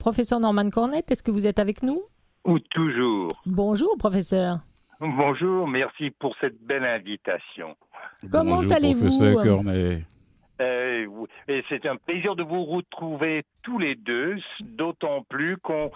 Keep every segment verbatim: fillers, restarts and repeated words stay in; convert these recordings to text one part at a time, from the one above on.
Professeur Norman Cornette, est-ce que vous êtes avec nous? Ou toujours. Bonjour, professeur. Bonjour, merci pour cette belle invitation. Comment Bonjour, allez-vous? professeur Cornet. Euh, et c'est un plaisir de vous retrouver tous les deux, d'autant plus qu'on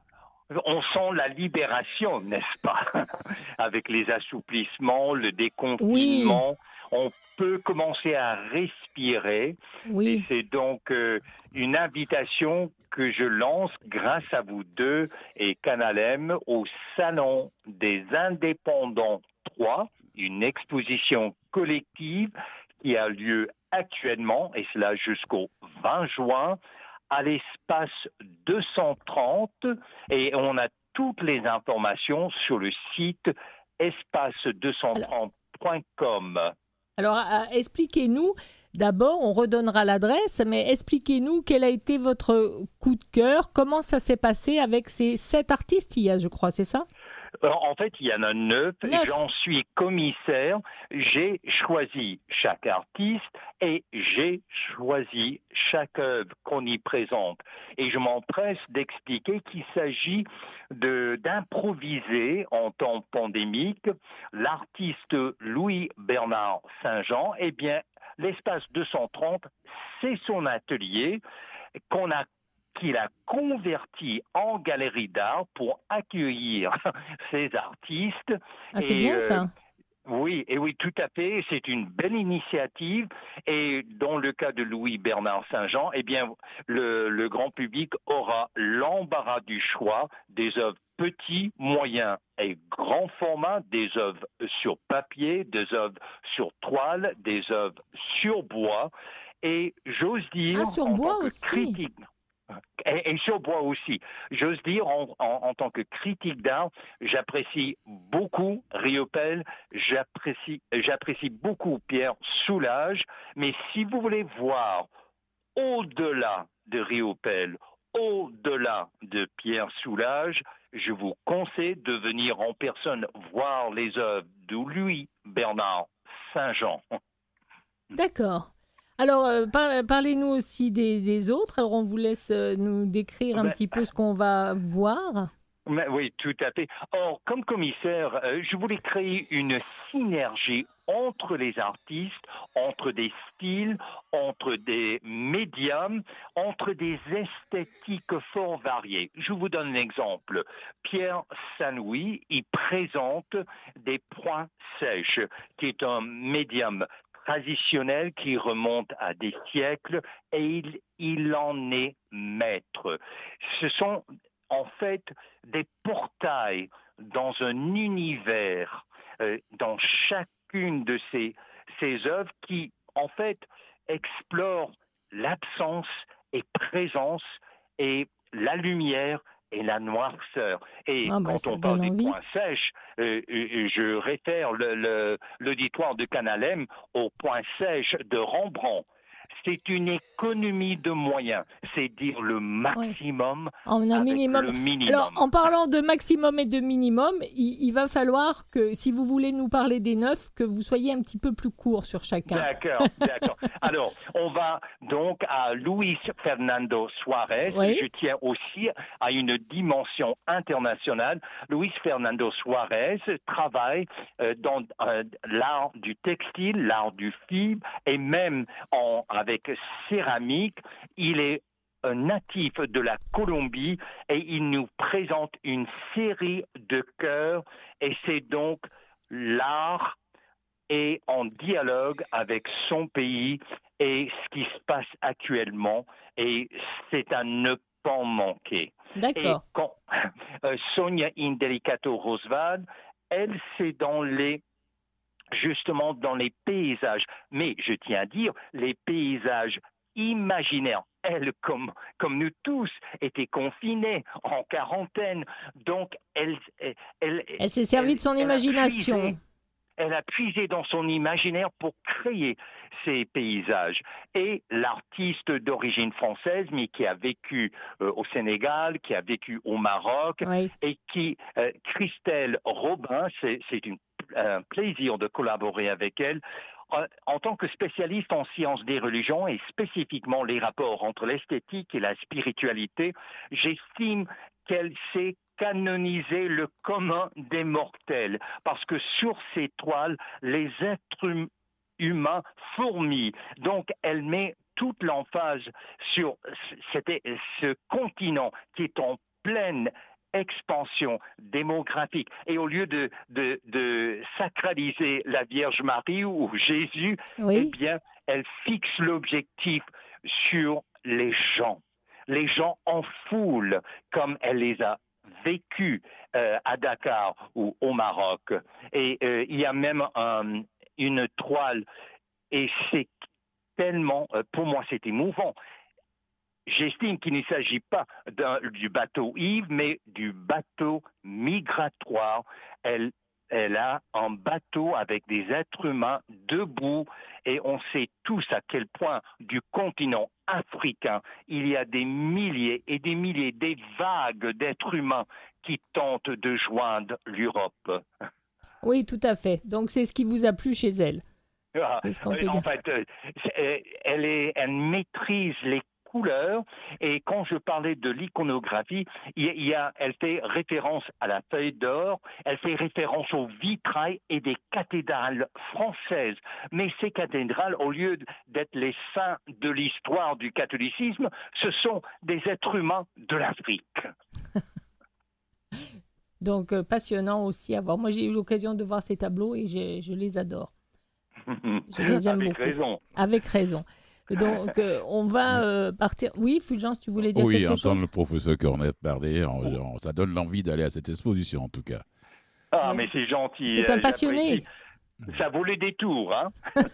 on sent la libération, n'est-ce pas? Avec les assouplissements, le déconfinement, oui. On peut commencer à respirer. Oui. Et c'est donc euh, une invitation que je lance grâce à vous deux et Canal M au Salon des Indépendants trois, une exposition collective qui a lieu actuellement, et cela jusqu'au vingt juin, à l'espace deux cent trente, et on a toutes les informations sur le site espace deux cent trente point com. Alors, euh, expliquez-nous, d'abord, on redonnera l'adresse, mais expliquez-nous quel a été votre coup de cœur, comment ça s'est passé avec ces sept artistes, il y a, je crois, c'est ça? En fait, il y en a neuf. neuf. J'en suis commissaire. J'ai choisi chaque artiste et j'ai choisi chaque œuvre qu'on y présente. Et je m'empresse d'expliquer qu'il s'agit de, d'improviser en temps pandémique. L'artiste Louis-Bernard Saint-Jean, eh bien, l'espace deux cent trente, c'est son atelier qu'on a qu'il a converti en galerie d'art pour accueillir ces artistes. Ah, c'est et, bien ça. Euh, oui, et oui, tout à fait. C'est une belle initiative. Et dans le cas de Louis-Bernard Saint-Jean, eh bien, le, le grand public aura l'embarras du choix des œuvres petits, moyens et grands formats, des œuvres sur papier, des œuvres sur toile, des œuvres sur bois. Et j'ose dire, ah, sur en bois tant que aussi. critique, Et, et sur bois aussi. J'ose dire, en, en, en tant que critique d'art, j'apprécie beaucoup Riopelle, j'apprécie, j'apprécie beaucoup Pierre Soulages, mais si vous voulez voir au-delà de Riopelle, au-delà de Pierre Soulages, je vous conseille de venir en personne voir les œuvres de Louis-Bernard Saint-Jean. D'accord. Alors, euh, par, parlez-nous aussi des, des autres. Alors, on vous laisse euh, nous décrire un ben, petit peu ce qu'on va voir. Mais oui, tout à fait. Or, comme commissaire, euh, je voulais créer une synergie entre les artistes, entre des styles, entre des médiums, entre des esthétiques fort variées. Je vous donne un exemple. Pierre Sanoui, il présente des points sèches, qui est un médium traditionnel qui remonte à des siècles et il, il en est maître. Ce sont en fait des portails dans un univers, euh, dans chacune de ces, ces œuvres qui en fait explorent l'absence et présence et la lumière et la noirceur. Et ah bah, quand on parle des envie. points sèches, euh, je réfère le, le, l'auditoire de Canal M aux points sèches de Rembrandt. C'est une économie de moyens, c'est dire le maximum oui. en un avec minimum. le minimum. Alors, en parlant de maximum et de minimum, il, il va falloir que, si vous voulez nous parler des neufs, que vous soyez un petit peu plus court sur chacun. D'accord, d'accord. Alors, on va donc à Luis Fernando Suarez. Oui. Je tiens aussi à une dimension internationale. Luis Fernando Suarez travaille euh, dans euh, l'art du textile, l'art du fibre et même en avec céramique. Il est un natif de la Colombie et il nous présente une série de chœurs et c'est donc l'art est en dialogue avec son pays et ce qui se passe actuellement et c'est à ne pas manquer. D'accord. Et quand euh, Sonia Indelicato Rosvad, elle c'est dans les justement dans les paysages. Mais je tiens à dire, les paysages imaginaires, elle, comme, comme nous tous, était confinée en quarantaine. Donc, elle... Elle, elle, elle s'est servie de son imagination. A puisé, elle a puisé dans son imaginaire pour créer ces paysages. Et l'artiste d'origine française, mais qui a vécu euh, au Sénégal, qui a vécu au Maroc, oui. et qui, euh, Christelle Robin, c'est, c'est une un plaisir de collaborer avec elle. En tant que spécialiste en sciences des religions et spécifiquement les rapports entre l'esthétique et la spiritualité, j'estime qu'elle s'est canonisé le commun des mortels, parce que sur ces toiles, les êtres hum- humains fourmillent. Donc, elle met toute l'emphase sur cet- ce continent qui est en pleine expansion démographique. Et au lieu de, de, de sacraliser la Vierge Marie ou Jésus, Oui. eh bien, elle fixe l'objectif sur les gens. Les gens en foule, comme elle les a vécus euh, à Dakar ou au Maroc. Et euh, il y a même un, une toile, et c'est tellement, euh, pour moi, c'est émouvant. J'estime qu'il ne s'agit pas d'un, du bateau Yves, mais du bateau migratoire. Elle, elle a un bateau avec des êtres humains debout et on sait tous à quel point du continent africain, il y a des milliers et des milliers, des vagues d'êtres humains qui tentent de joindre l'Europe. Oui, tout à fait. Donc c'est ce qui vous a plu chez elle. C'est ce qu'on peut en dire. fait, euh, elle, est, elle maîtrise les couleurs, et quand je parlais de l'iconographie, il y a, elle fait référence à la feuille d'or, elle fait référence aux vitrails et des cathédrales françaises. Mais ces cathédrales, au lieu d'être les saints de l'histoire du catholicisme, ce sont des êtres humains de l'Afrique. Donc euh, passionnant aussi à voir. Moi j'ai eu l'occasion de voir ces tableaux et j'ai, je les adore. Je les aime Avec beaucoup. raison. Avec raison. Donc, euh, on va euh, partir. Oui, Fulgence, tu voulais dire oui, quelque chose? Oui, entendre le professeur Cornette parler, on, on, ça donne l'envie d'aller à cette exposition, en tout cas. Ah, oui. mais c'est gentil. C'est un passionné. Ça vaut le détour, hein.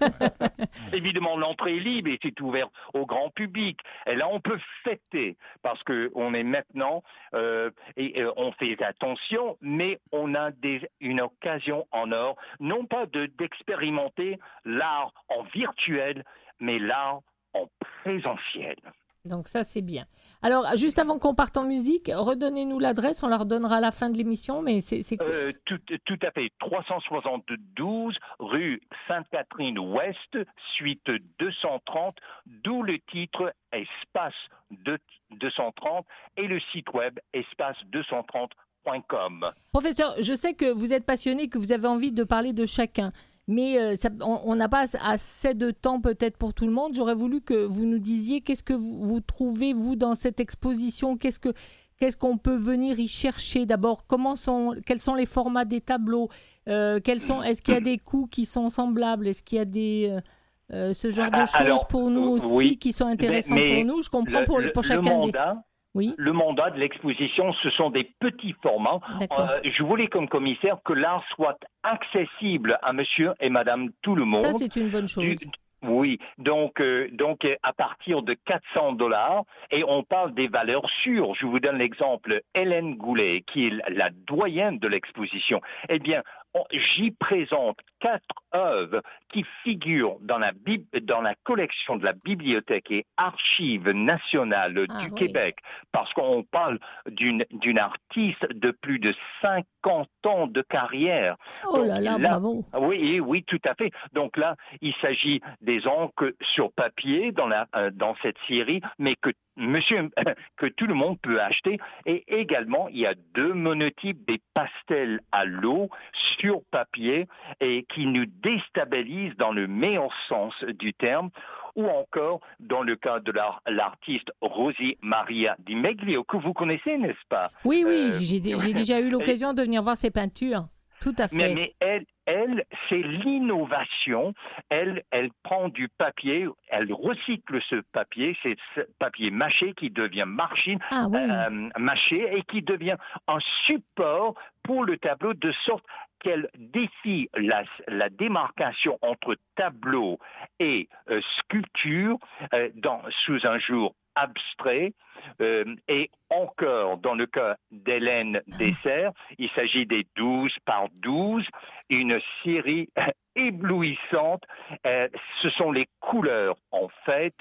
Évidemment, l'entrée est libre et c'est ouvert au grand public. Et là, on peut fêter parce que on est maintenant euh, et euh, on fait attention, mais on a des, une occasion en or, non pas de d'expérimenter l'art en virtuel, mais l'art en présentiel. Donc ça, c'est bien. Alors, juste avant qu'on parte en musique, redonnez-nous l'adresse, on la redonnera à la fin de l'émission, mais c'est, c'est... Euh, tout, tout à fait. trois cent soixante-douze rue Sainte-Catherine-Ouest, suite deux cent trente, d'où le titre Espace deux cent trente et le site web espace deux cent trente point com. Professeur, je sais que vous êtes passionné, que vous avez envie de parler de chacun. Mais euh, ça, on n'a pas assez de temps peut-être pour tout le monde. J'aurais voulu que vous nous disiez qu'est-ce que vous, vous trouvez, vous, dans cette exposition. Qu'est-ce, que, qu'est-ce qu'on peut venir y chercher d'abord? Comment sont, quels sont les formats des tableaux? euh, quels sont, Est-ce qu'il y a des coûts qui sont semblables? Est-ce qu'il y a des, euh, ce genre de choses Alors, pour nous aussi oui, qui sont intéressants mais, mais pour nous? Je comprends le, pour, le, pour chacun le mandat, des... Oui. Le mandat de l'exposition, ce sont des petits formats. Euh, je voulais comme commissaire que l'art soit accessible à monsieur et madame tout le monde. Ça, c'est une bonne chose. Du, oui, donc, euh, donc à partir de quatre cents dollars, et on parle des valeurs sûres. Je vous donne l'exemple, Hélène Goulet, qui est la doyenne de l'exposition. Eh bien, on, j'y présente quatre œuvres qui figurent dans la, bib, dans la collection de la Bibliothèque et Archives nationales ah, du oui. Québec, parce qu'on parle d'une, d'une artiste de plus de cinquante ans de carrière. Oh Donc, là là, là, bravo. Oui, oui, tout à fait. Donc là, il s'agit des encres sur papier dans, la, euh, dans cette série, mais que Monsieur, que tout le monde peut acheter. Et également, il y a deux monotypes, des pastels à l'eau sur papier et qui nous déstabilisent dans le meilleur sens du terme, ou encore dans le cas de l'art, l'artiste Rosie Maria Di Meglio, que vous connaissez, n'est-ce pas? Oui, oui, euh, j'ai, j'ai déjà eu l'occasion de venir voir ses peintures. Tout à fait. Mais, mais elle, elle, c'est l'innovation. Elle, elle prend du papier, elle recycle ce papier, c'est ce papier mâché qui devient machine, ah, oui. euh, mâché et qui devient un support pour le tableau, de sorte qu'elle défie la, la démarcation entre tableau et euh, sculpture euh, dans, sous un jour abstrait. Euh, et encore, dans le cas d'Hélène Dessert, il s'agit des douze par douze, une série éblouissante. Euh, ce sont les couleurs, en fait.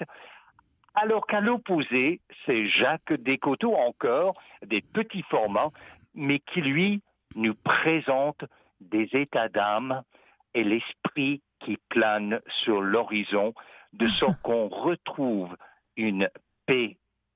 Alors qu'à l'opposé, c'est Jacques Descoteaux, encore, des petits formats, mais qui, lui, nous présente des états d'âme et l'esprit qui plane sur l'horizon, de sorte qu'on retrouve une paix,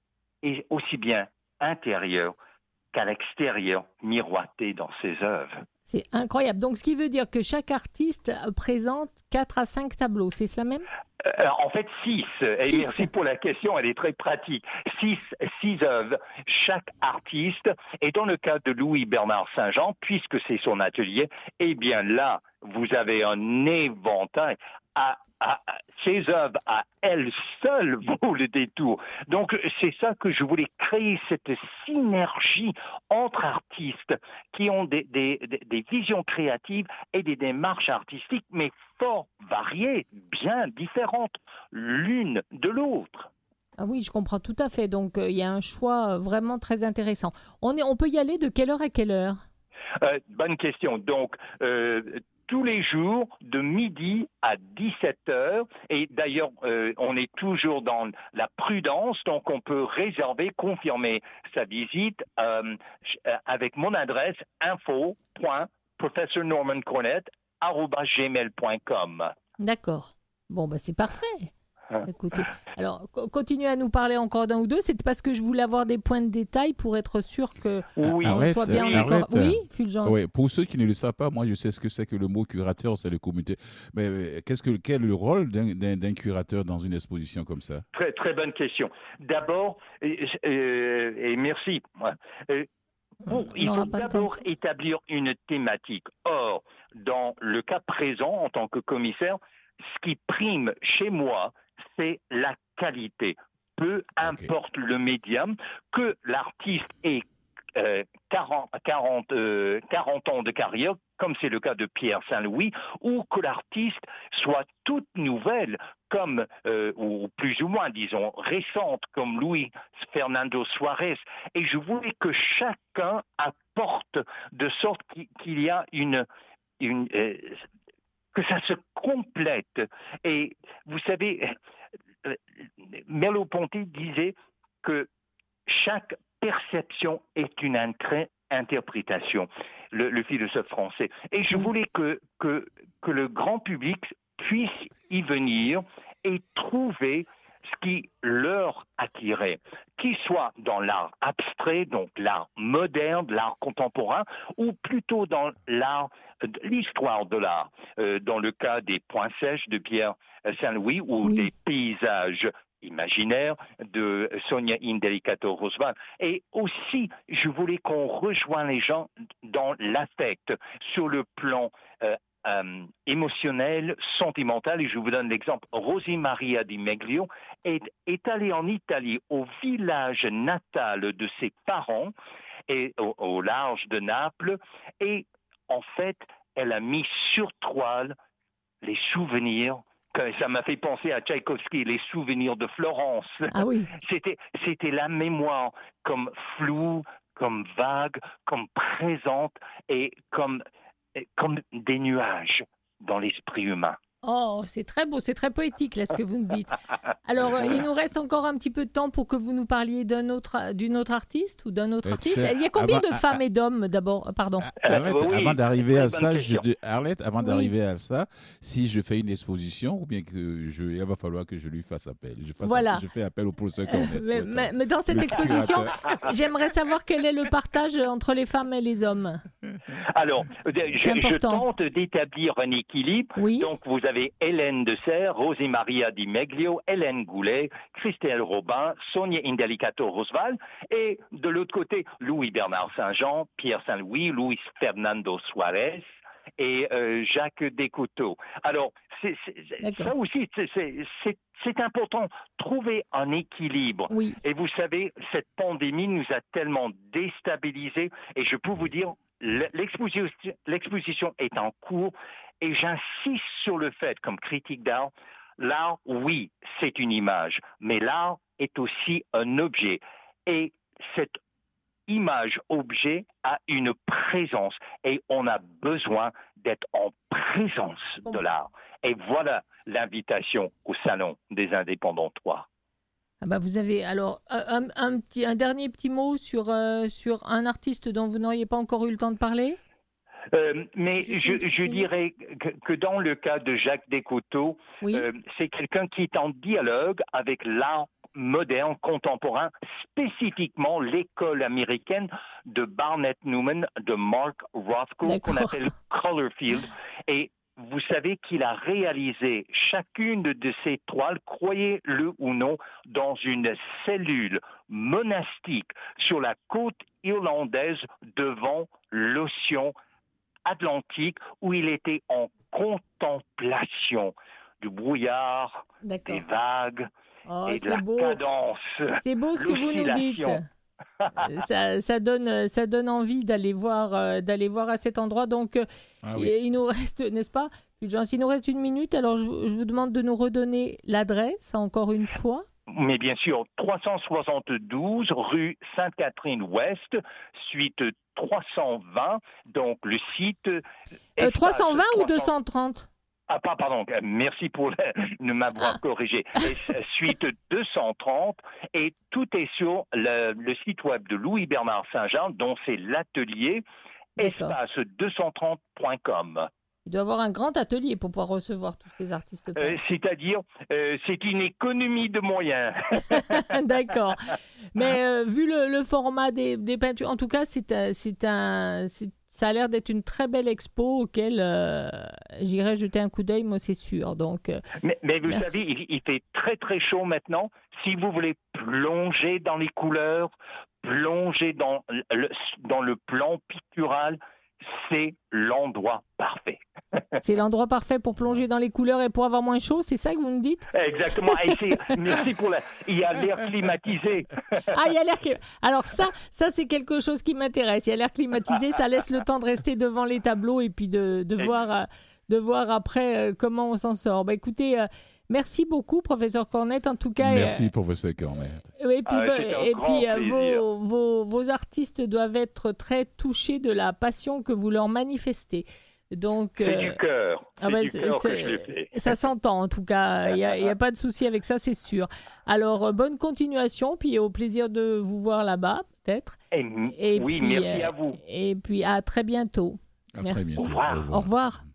et aussi bien intérieure qu'à l'extérieur, miroitée dans ses œuvres. C'est incroyable. Donc, ce qui veut dire que chaque artiste présente quatre à cinq tableaux, c'est cela même ? Euh, en fait, six. Et Six. merci pour la question, elle est très pratique. Six, six œuvres, chaque artiste. Et dans le cas de Louis-Bernard Saint-Jean, puisque c'est son atelier, eh bien là, vous avez un éventail. À, à, à, ces œuvres à elles seules vaut le détour. Donc, c'est ça que je voulais créer, cette synergie entre artistes qui ont des, des, des visions créatives et des démarches artistiques, mais fort variées, bien différentes l'une de l'autre. Ah oui, je comprends tout à fait. Donc, euh, il y a un choix euh, vraiment très intéressant. On, est, on peut y aller de quelle heure à quelle heure ? euh, Bonne question. Donc, euh, tous les jours de midi à dix-sept heures. Et d'ailleurs, euh, on est toujours dans la prudence, donc on peut réserver, confirmer sa visite euh, avec mon adresse info point professeur norman cornett arobase gmail point com. D'accord. Bon, ben c'est parfait. Écoutez, alors continuez à nous parler encore d'un ou deux. C'est parce que je voulais avoir des points de détail pour être sûr que oui. on Arrête, soit bien arrête. d'accord. Oui, Fulgence. Oui, pour ceux qui ne le savent pas, moi je sais ce que c'est que le mot curateur, c'est le comité. Mais euh, qu'est-ce que quel est le rôle d'un, d'un, d'un curateur dans une exposition comme ça ? Très très bonne question. D'abord, euh, euh, et merci. Euh, Bon, il faut d'abord établir une thématique. Or, dans le cas présent, en tant que commissaire, ce qui prime chez moi, c'est la qualité. Peu importe okay. le médium, que l'artiste ait euh, quarante, quarante, euh, quarante ans de carrière, comme c'est le cas de Pierre Saint-Louis, ou que l'artiste soit toute nouvelle, comme, euh, ou plus ou moins, disons, récente, comme Luis Fernando Suarez. Et je voulais que chacun apporte de sorte qu'il y a une... une euh, que ça se complète. Et vous savez, euh, Merleau-Ponty disait que chaque perception est une intré- interprétation, le, le philosophe français. Et je voulais que, que, que le grand public puisse y venir et trouver ce qui leur attirait, qu'il soit dans l'art abstrait, donc l'art moderne, l'art contemporain, ou plutôt dans l'art, l'histoire de l'art, euh, dans le cas des Points sèches de Pierre Saint-Louis ou oui. des paysages imaginaire de Sonia Indelicato Rosval. Et aussi, je voulais qu'on rejoigne les gens dans l'affect, sur le plan euh, euh, émotionnel, sentimental. Et je vous donne l'exemple. Rosi Maria di Meglio est, est allée en Italie, au village natal de ses parents, et au, au large de Naples, et en fait, elle a mis sur toile les souvenirs. Ça m'a fait penser à Tchaïkovski, les souvenirs de Florence. Ah oui. C'était, c'était la mémoire comme floue, comme vague, comme présente et comme, comme des nuages dans l'esprit humain. Oh, c'est très beau, c'est très poétique là ce que vous nous dites. Alors, euh, il nous reste encore un petit peu de temps pour que vous nous parliez d'un autre, d'une autre artiste ou d'un autre euh, artiste. Il y a combien avant, de femmes à, et d'hommes d'abord Pardon. Arlette, euh, oui, avant d'arriver à ça, je, Arlette, avant oui. d'arriver à ça, si je fais une exposition ou bien que je, il va falloir que je lui fasse appel. Je, fasse voilà. appel, je fais appel au professeur Cornett. Mais, mais, mais dans cette exposition, j'aimerais savoir quel est le partage entre les femmes et les hommes. Alors, je, je tente d'établir un équilibre. Oui. Donc, vous avez Hélène de Serres, Rosi Maria di Meglio, Hélène Goulet, Christelle Robin, Sonia Indelicato Rosval, et de l'autre côté, Louis-Bernard Saint-Jean, Pierre Saint-Louis, Luis Fernando Suarez et euh, Jacques Descoteaux. Alors, c'est, c'est, ça aussi, c'est, c'est, c'est important, trouver un équilibre. Oui. Et vous savez, cette pandémie nous a tellement déstabilisés, et je peux vous dire, l'exposition, l'exposition est en cours. Et j'insiste sur le fait, comme critique d'art, l'art, oui, c'est une image, mais l'art est aussi un objet. Et cette image-objet a une présence, et on a besoin d'être en présence de l'art. Et voilà l'invitation au Salon des Indépendants trois. Ah bah vous avez alors un, un, petit, un dernier petit mot sur, euh, sur un artiste dont vous n'auriez pas encore eu le temps de parler ? Euh, mais je, je dirais que, que dans le cas de Jacques Descoteaux, oui. euh, c'est quelqu'un qui est en dialogue avec l'art moderne, contemporain, spécifiquement l'école américaine de Barnett Newman, de Mark Rothko, D'accord. qu'on appelle Colorfield. Et vous savez qu'il a réalisé chacune de ces toiles, croyez-le ou non, dans une cellule monastique sur la côte irlandaise devant l'océan Atlantique, où il était en contemplation du brouillard, D'accord. des vagues oh, et de la beau. cadence. C'est beau ce que vous nous dites. ça, ça, donne, ça donne envie d'aller voir, euh, d'aller voir à cet endroit. Donc, euh, ah oui. il, il nous reste, n'est-ce pas, Fulgence, il nous reste une minute. Alors, je, je vous demande de nous redonner l'adresse, encore une fois. Mais bien sûr, trois cent soixante-douze rue Sainte-Catherine-Ouest, suite trois cent vingt. Donc, le site... Euh, trois cent vingt ou deux cent trente? Ah, pardon, merci pour le, de m'avoir ah. corrigé. Et, suite deux cent trente, et tout est sur le, le site web de Louis-Bernard Saint-Jean, dont c'est l'atelier espace deux cent trente point com. Il doit avoir un grand atelier pour pouvoir recevoir tous ces artistes. Euh, c'est-à-dire, euh, c'est une économie de moyens. D'accord. Mais euh, vu le, le format des, des peintures, en tout cas, c'est, c'est un... C'est... Ça a l'air d'être une très belle expo auquel euh, j'irai jeter un coup d'œil, moi c'est sûr. Donc, euh, mais, mais vous merci. savez, il, il fait très très chaud maintenant. Si vous voulez plonger dans les couleurs, plonger dans le, dans le plan pictural, c'est l'endroit parfait. C'est l'endroit parfait pour plonger dans les couleurs et pour avoir moins chaud, c'est ça que vous me dites? Exactement. Et c'est, merci pour la... Il y a l'air climatisé. Ah, il y a l'air climatisé. Alors ça, ça c'est quelque chose qui m'intéresse. Il y a l'air climatisé, ça laisse le temps de rester devant les tableaux et puis de, de, voir, de voir après comment on s'en sort. Bah, écoutez... Merci beaucoup, professeur Cornette. En tout cas, merci, euh, professeur Cornette. Et puis, ah, et puis euh, vos, vos, vos artistes doivent être très touchés de la passion que vous leur manifestez. Donc, c'est euh, du cœur. C'est ah bah, du cœur que je le fais. Ça s'entend en tout cas. Il n'y a, a pas de souci avec ça, c'est sûr. Alors, euh, bonne continuation, puis au plaisir de vous voir là-bas, peut-être. Et, et oui, puis, merci euh, à vous. Et puis, à très bientôt. À merci. Très bientôt. Au revoir. Au revoir.